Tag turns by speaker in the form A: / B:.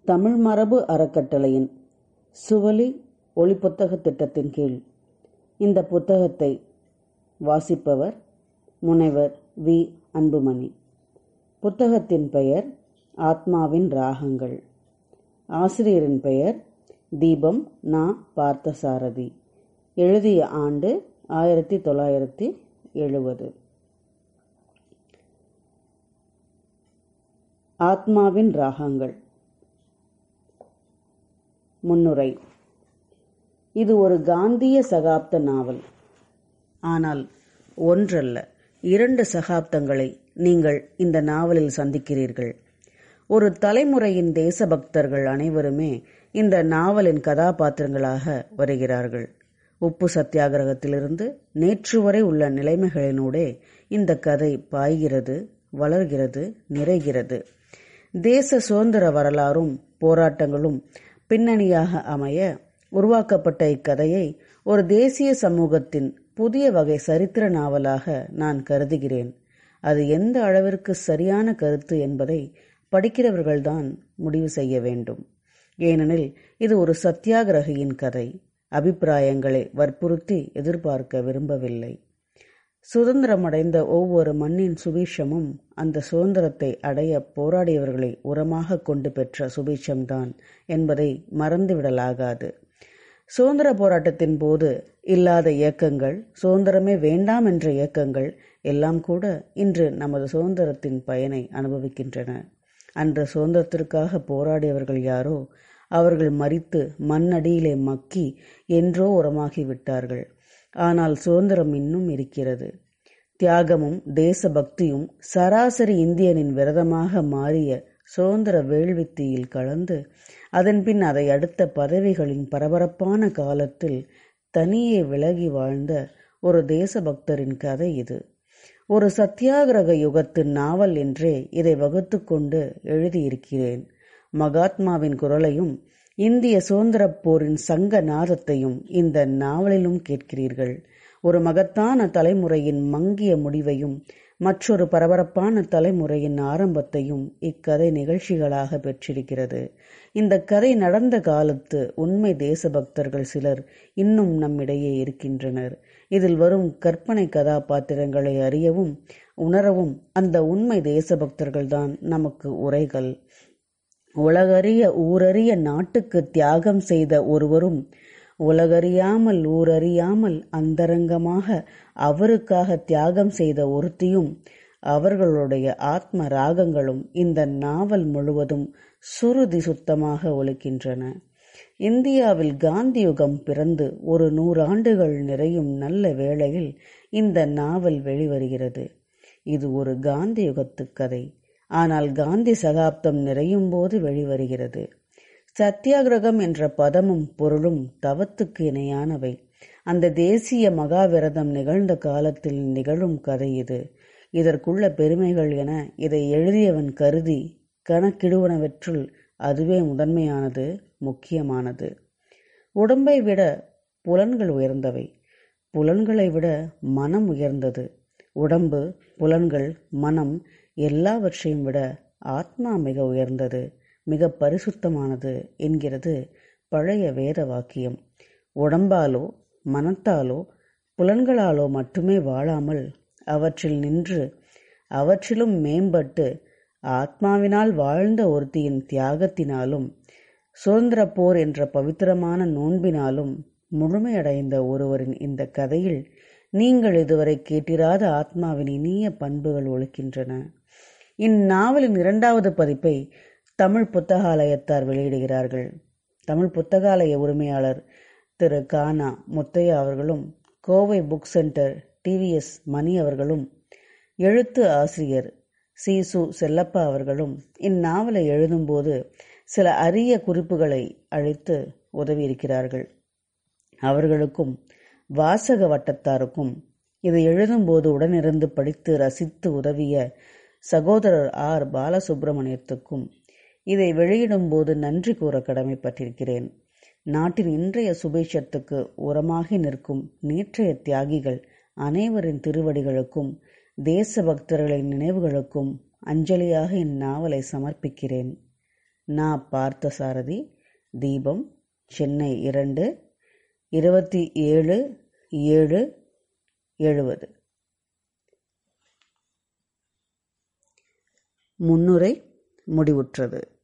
A: தமிழ் மரபு அறக்கட்டளையின் சுவலி ஒலிப்புத்தக திட்டத்தின் கீழ் இந்த புத்தகத்தை வாசிப்பவர் முனைவர் வி. அன்புமணி. புத்தகத்தின் பெயர் ஆத்மாவின் ராகங்கள். ஆசிரியரின் பெயர் தீபம் நா. பார்த்தசாரதி. எழுதிய ஆண்டு 1970. ஆத்மாவின் ராகங்கள். முன்னுரை. இது ஒரு காந்திய சகாப்த நாவல். ஆனால் ஒன்றல்ல, 2 சகாப்தங்களை நீங்கள் இந்த நாவலில் சந்திக்கிறீர்கள். ஒரு தலைமுறையின் தேசபக்தர்கள் அனைவருமே இந்த நாவலின் கதாபாத்திரங்களாக வருகிறார்கள். உப்பு சத்தியாகிரகத்திலிருந்து நேற்று வரை உள்ள நிலைமைகளினூடே இந்த கதை பாய்கிறது, வளர்கிறது, நிறைகிறது. தேச சுதந்திர வரலாறும் போராட்டங்களும் பின்னணியாக அமைய உருவாக்கப்பட்ட இக்கதையை ஒரு தேசிய சமூகத்தின் புதிய வகை சரித்திர நாவலாக நான் கருதுகிறேன். அது எந்த அளவிற்கு சரியான கருத்து என்பதை படிக்கிறவர்கள்தான் முடிவு செய்ய வேண்டும். ஏனெனில் இது ஒரு சத்தியாகிரகியின் கதை. அபிப்பிராயங்களை வற்புறுத்தி எதிர்பார்க்க விரும்பவில்லை. சுதந்திரமடைந்த ஒவ்வொரு மண்ணின் சுபீட்சமும் அந்த சுதந்திரத்தை அடைய போராடியவர்களை உரமாக கொண்டு பெற்ற சுபீட்சம்தான் என்பதை மறந்துவிடலாகாது. சுதந்திர போராட்டத்தின் போது இல்லாத இயக்கங்கள், சுதந்திரமே வேண்டாம் என்ற இயக்கங்கள் எல்லாம் கூட இன்று நமது சுதந்திரத்தின் பயனை அனுபவிக்கின்றன. அன்று சுதந்திரத்திற்காக போராடியவர்கள் யாரோ அவர்கள் மரித்து மண்ணடியிலே மக்கி என்றோ உரமாகி விட்டார்கள். ஆனால் சுதந்திரம் இன்னும் இருக்கிறது. தியாகமும் தேசபக்தியும் சராசரி இந்தியனின் விரதமாக மாறிய சுதந்திர வேள்வித்தீயில் கலந்து அதன்பின் அதை அடுத்த பதவிகளின் பரபரப்பான காலத்தில் தனியே விலகி வாழ்ந்த ஒரு தேசபக்தரின் கதை இது. ஒரு சத்தியாகிரக யுகத்து நாவல் என்றே இதை வகுத்து கொண்டு எழுதியிருக்கிறேன். மகாத்மாவின் குரலையும் இந்திய சுதந்திரப் போரின் சங்க நாதத்தையும் இந்த நாவலிலும் கேட்கிறீர்கள். ஒரு மகத்தான தலைமுறையின் மங்கிய முடிவையும் மற்றொரு பரபரப்பான தலைமுறையின் ஆரம்பத்தையும் இக்கதை நிகழ்ச்சிகளாக பெற்றிருக்கிறது. இந்த கதை நடந்த காலத்து உண்மை தேசபக்தர்கள் சிலர் இன்னும் நம்மிடையே இருக்கின்றனர். இதில் வரும் கற்பனை கதாபாத்திரங்களை அறியவும் உணரவும் அந்த உண்மை தேசபக்தர்கள்தான் நமக்கு உரைகள். உலகறிய ஊரறிய நாட்டுக்கு தியாகம் செய்த ஒருவரும் உலகறியாமல் ஊரறியாமல் அந்தரங்கமாக அவருக்காக தியாகம் செய்த ஒருத்தியும் அவர்களுடைய ஆத்ம ராகங்களும் இந்த நாவல் முழுவதும் சுருதி சுத்தமாக ஒலிக்கின்றன. இந்தியாவில் காந்தி யுகம் பிறந்து ஒரு 100 ஆண்டுகள் நிறையும் நல்ல வேளையில் இந்த நாவல் வெளிவருகிறது. இது ஒரு காந்தி யுகத்து கதை. ஆனால் காந்தி சகாப்தம் நிறையும் போது வெளிவருகிறது. சத்தியாகிரகம் என்ற பதமும் பொருளும் தவத்துக்கு இணையானவை. அந்த தேசிய மகாவிரதம் நிகழ்ந்த காலத்தில் நிகழும் கதை இது. இதற்குள்ள பெருமைகள் என இதை எழுதியவன் கருதி கணக்கிடுவனவற்றுள் அதுவே முதன்மையானது, முக்கியமானது. உடம்பை விட புலன்கள் உயர்ந்தவை. புலன்களை விட மனம் உயர்ந்தது. உடம்பு, புலன்கள், மனம் எல்லாவற்றையும் விட ஆத்மா மிக உயர்ந்தது, மிக பரிசுத்தமானது என்கிறது பழைய வேத வாக்கியம். உடம்பாலோ மனத்தாலோ புலன்களாலோ மட்டுமே வாழாமல் அவற்றில் நின்று அவற்றிலும் மேம்பட்டு ஆத்மாவினால் வாழ்ந்த ஒருத்தியின் தியாகத்தினாலும் சுதந்திர போர் என்ற பவித்திரமான நோன்பினாலும் முழுமையடைந்த ஒருவரின் இந்த கதையில் நீங்கள் இதுவரை கேட்டிராத ஆத்மாவின் இனிய பண்புகள் ஒலிக்கின்றன. இந்நாவலின் 2வது பதிப்பை தமிழ் புத்தகாலயத்தார் வெளியிடுகிறார்கள். தமிழ் புத்தகாலய உரிமையாளர் திரு கானா முத்தையா அவர்களும் Kovai book centre TVS Mani அவர்களும் எழுத்து ஆசிரியர் சீசு செல்லப்பா அவர்களும் இந்நாவலை எழுதும்போது சில அரிய குறிப்புகளை அளித்து உதவியிருக்கிறார்கள். அவர்களுக்கும் வாசக வட்டத்தாருக்கும் இதை எழுதும்போது உடனிருந்து படித்து ரசித்து உதவிய சகோதரர் R. பாலசுப்பிரமணியத்துக்கும் இதை வெளியிடும் போது நன்றி கூற கடமைப்பட்டிருக்கிறேன். நாட்டின் இன்றைய சுபீட்சத்துக்கு உரமாகி நிற்கும் நேற்றைய தியாகிகள் அனைவரின் திருவடிகளுக்கும் தேசபக்தர்களின் நினைவுகளுக்கும் அஞ்சலியாக இந்நாவலை சமர்ப்பிக்கிறேன். நா. பார்த்தசாரதி, தீபம், சென்னை 2, 27/7/70. முன்னுரை முடிவுற்றது.